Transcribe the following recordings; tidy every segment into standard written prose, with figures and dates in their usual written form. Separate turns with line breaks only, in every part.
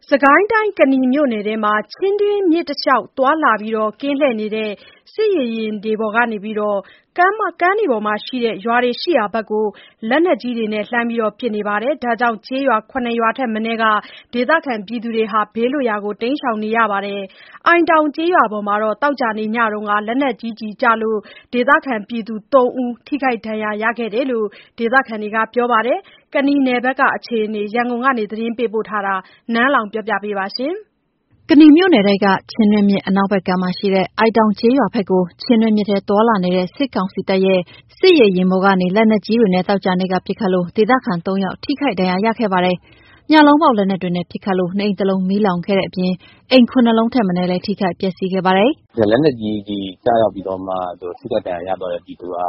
စကိုင်းတိုင်းကနီမြို့နယ်ထဲမှာချင်းတွင်းမြစ်တလျှောက်သွားလာပြီးကင်းလှည့်နေတဲ့စစ်ရေယာဉ်တွေပေါ်ကနေကမ်းပေါ်မှာရှိတဲ့ရွာတွေရှိရာဘက်ကိုလက်နက်ကြီးတွေနဲ့လှမ်းပစ်နေပါတယ်။ဒါကြောင့်ကျေးရွာ 7 ရွာထက်မနည်းကဒေသခံတွေဘေးလွတ်ရာကိုတိမ်းရှောင်နေရပါတယ်။အိုင်တောင်ကျေးရွာပေါ်မှာသောကြာနေ့ညကလက်နက်ကြီးကျည်ကျလို့ဒေသခံ 3 ဦးထိခိုက်ဒဏ်ရာရခဲ့တယ်လို့ဒေသခံတွေကပြောပါတယ်။ ကနီနယ်ဘက်ကအခြေအနေရန်ကုန်ကနေသတင်းပေးပို့ထားတာနန်းလောင်ဝ်ပြောပြပါမယ်။
ကနီမြို့နယ်ထဲကချင်းတွင်းမြစ်အနောက်ဘက်ကမ်းမှာရှိတဲ့အိုင်တောင်ကျေးရွာဘက်ကိုချင်းတွင်းမြစ်ထဲသွားလာနေတဲ့စစ်ကောင်စီတပ်ရဲ့စစ်ရေယာဉ်ပေါ်ကနေလက်နက်ကြီးတွေနဲ့သောကြာနေ့ကပစ်ခတ်လို့ဒေသခံ 3 ယောက်ထိခိုက်ဒဏ်ရာရခဲ့ပါတယ်။ညလုံးပေါက်လက်နက်တွေနဲ့ပစ်ခတ်လို့နေအိမ်တစ်လုံးမီးလောင်ခဲ့တဲ့အပြင်အိမ် 7 လုံးထက်မနည်းလည်းထိခိုက်ပျက်စီးခဲ့ပါတယ်
။လက်နက်ကြီးကျရောက်ပြီးတော့မှထိခိုက်ဒဏ်ရာရသွားတဲ့ပြည်သူက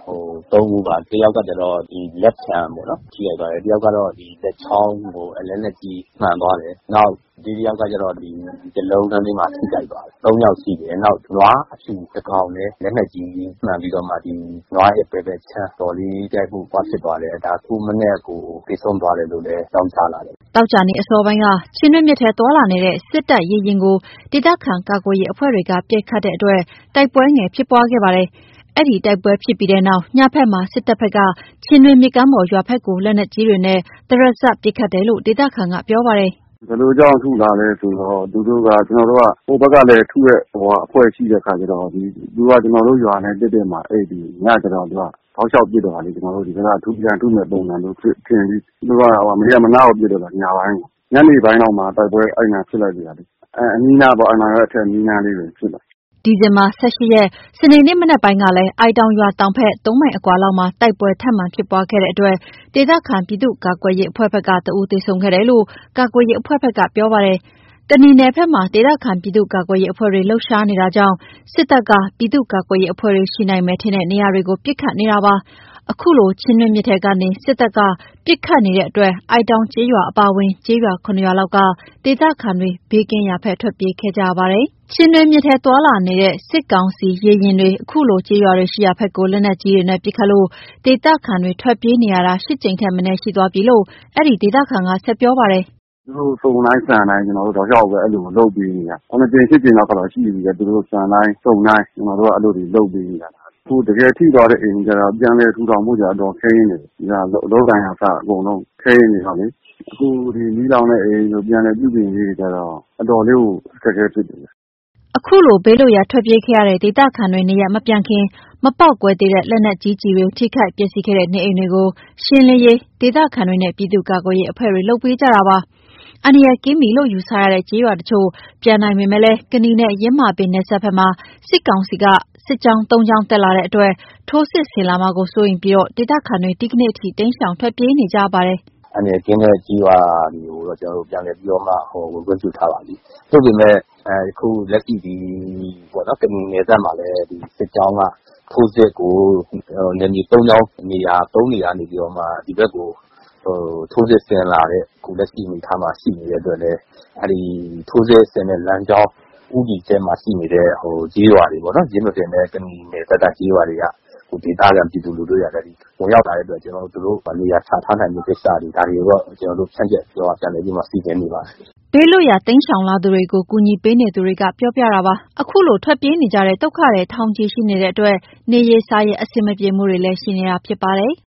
3 ဦးပါ။တစ်ယောက်ကကျတော့လက်ဖျံပေါ့နော်ထိခိုက်သွားတယ်။တစ်ယောက်ကတော့လက်ချောင်းကိုလက်နက်ကြီးမှန်သွားတယ်။နောက်ဒီတစ်ယောက်ကကျတော့နှလုံးသားလေးမှာထိခိုက်သွားတယ်။3 ယောက်ရှိတယ်။နောက်နွားအဖြူတစ်ကောင်လည်းလက်နက်ကြီးမှန်ပြီးတော့မှနွားရဲ့ဘယ်ချမ်းတော်လေးတိုက်မှုဖြစ်သွားတယ်။ဒါခုမနေ့ကိုပြေဆုံးသွားတယ်လို့လည်းကြောင်းကြားလာတယ်
။တောက်ကြနေ့အစောပိုင်းကချင်းတွင်းမြစ်ထဲသွားလာနေတဲ့စစ်တပ်ရေယာဉ်ကိုဒေသခံကာကွယ်ရေးအဖွဲ့တွေကပစ်ခတ်တဲ့အတွက်တိုက်ပွဲငယ်ဖြစ်ပွားခဲ့ပါတယ်။အဲ့ဒီတိုက်ပွဲဖြစ်ပြီးတဲ့နောက်ညဘက်မှာစစ်တပ်ဘက်ကချင်းတွင်းမြစ်ကမ်းပေါ်ရွာဘက်ကိုလက်နက်ကြီးတွေနဲ့တရစပ်ပစ်ခတ်တယ်လို့ဒေသခံကပြောပါတယ်
။ဘယ်လိုကြောင့်ထုလာလဲဆိုတော့သူတို့ကကျွန်တော်တို့ကဟိုဘက်ကလည်းထုရဲ့အဖွဲ့ရှိတဲ့ခါကျတော့သူကကျွန်တော်တို့ရွာနဲ့တက်တဲ့မှာအဲ့ဒီညကျတော့သူကထောက်လျှောက်ပြစ်တော့လေကျွန်တော်တို့ဒီကထုပြန်ထုမဲ့ပုံစံလို့ထင်ပြီးသူကမရမနာကိုပြစ်တော့ညာပိုင်းညနေပိုင်းတော့မှတိုက်ပွဲအဲ့နာဖြစ်လိုက်ပြီလားအနီးနာပေါ့အနာရဲ့အထက်နီးနာလေးတွေဖြစ်လာ
ဒီဇင်ဘာ 18 ရက်စနေနေ့မနက်ပိုင်းကလည်းအိုင်တောင်ရွာတောင်ဘက်3 မိုင်အကွာလောက်မှာတိုက်ပွဲထပ်မံဖြစ်ပွားခဲ့တဲ့အတွက်ဒေသခံပြည်သူ့ကာကွယ်ရေးအဖွဲ့ဘက်က1 ဦးသေဆုံးခဲ့တယ်လို့ကာကွယ်ရေးအဖွဲ့ဘက်ကပြောပါတယ်။ကနီနယ်ဘက်မှာဒေသခံပြည်သူ့ကာကွယ်ရေးအဖွဲ့တွေလှုပ်ရှားနေတာကြောင့်စစ်တပ်ကပြည်သူ့ကာကွယ်ရေးအဖွဲ့တွေရှိနိုင်မယ်ထင်တဲ့နေရာတွေကိုပစ်ခတ်နေတာပါ။အခုလိုချင်းတွင်းမြစ်ထဲကနေစစ်တပ်ကပစ်ခတ်နေတဲ့အတွက်အိုင်တောင်ကျေးရွာအပါအဝင်ကျေးရွာ 7 ရွာလောက်ကဒေသခံတွေဘေးကင်းရာဘက်ထွက်ပြေးခဲ့ကြရပါတယ်။ချင်းတွင်းမြစ်ထဲသွားလာနေတဲ့စစ်ကောင်စီရေယာဉ်တွေအခုလိုကျေးရွာတွေရှိရာဘက်ကိုလက်နက်ကြီးတွေနဲ့ပစ်ခတ်လို့ဒေသခံတွေထွက်ပြေးနေရတာ8 ကြိမ်ထက်မနည်းရှိသွားပြီလို့အဲ့ဒီဒေသခံကဆက်ပြောပါတယ်
။သူတို့စုံတိုင်းဆန်တိုင်းကျွန်တော်တို့တော့ရောက်ပဲအဲ့လိုလုပ်ပေးနေတာ။9 ကြိမ်10 ကြိမ်လောက်တော့ရှိပြီလေသူတို့ဆန်တိုင်းစုံတိုင်းကျွန်တော်တို့ကအဲ့လိုတွေလုပ်ပေးနေတာ။အခုတကယ်ထိသွားတဲ့အိမ်ကျတော့ပြန်လဲထူထောင်မှုကြတော့ခင်းနေတယ်။ဒါလောကန်ရစအကုန်လုံးခင်းနေတော့လေ။အခုဒီမီးလောင်တဲ့အိမ်ကိုပြန်လဲပြုပြင်ရေးကြတော့အတော်လေးကိုအခက်အခဲဖြစ်တယ်
။အခုလိုဘေးလွတ်ရာထွက်ပြေးခဲ့ရတဲ့ဒေသခံတွေနေရမပြန်ခင်မပေါက်ကွဲသေးတဲ့လက်နက်ကြီးတွေထိခိုက်ပျက်စီးခဲ့တဲ့နေအိမ်တွေကိုရှင်းလင်းရေးဒေသခံတွေနဲ့ပြည်သူ့ကာကွယ်ရေးအဖွဲ့တွေလုပ်ပေးကြတာပါ။အန္တရာယ်ကင်းပြီလို့ယူဆရတဲ့ကျေးရွာတချို့ပြန်နိုင်ပေမဲ့လည်းကနီနဲ့ရင်းမာပင်နယ်စပ်ဘက်မှာစစ်ကောင်စီကစစ်ကြောင်း3 ကြောင်းတက်လာတဲ့အတွက်ထိုးစစ်ဆင်လာမှာကိုစိုးရိမ်ပြီးဒေသခံတွေဒီကနေ့အထိတိမ်းရှောင်ထွက်ပြေးနေကြပါတယ်
။အန္တရာယ်ကင်းတဲ့ကျေးရွာတွေကိုတော့ကျွန်တော်တို့ပြန်လည်ပြီးတော့မှဝင်ခွင့်ပြုထားပါပြီ။သို့ပေမဲ့အခုလက်ရှိပေါ့နော်ကနီနယ်စပ်မှာလည်းဒီစစ်ကြောင်းကထိုးစစ်ကိုနယ်မြေ3 ကြောင်းနေရာ3 နေရာနေပြီးတော့မှဒီဘက်ကိုထိုးစစ်ဆင်လာတဲ့အခုလက်ရှိအနေထားမှာရှိနေတဲ့အတွက်လည်းအဲ့ဒီထိုးစစ်ဆင်တဲ့လမ်းကြောင်းဥတီကျဲမှာရှိနေတဲ့ကျေးရွာတွေပေါ့နော်ရင်းမပင်နဲ့ကနီနယ်စပ်ကျေးရွာတွေကဒေသခံပြည်သူလူထုတွေကလည်းဝင်ရောက်လာတဲ့အတွက်ကျွန်တော်တို့နေရာချထားနိုင်မှုကိစ္စတွေဒါတွေတော့ကျွန်တော်တို့ဖြန့်ကျက်ပြောပြန်လည်ပြီးမှစီစဉ်နေပါတယ်
။ဘေးလွတ်ရာတိမ်းရှောင်လာသူတွေကိုကူညီပေးနေသူတွေကပြောပြတာပါ။အခုလိုထွက်ပြေးနေကြတဲ့ဒုက္ခတွေထောင်ချီရှိနေတဲ့အတွက်နေရေးစားရေးအဆင်မပြေမှုတွေလည်းရှိနေတာဖြစ်ပါတယ်။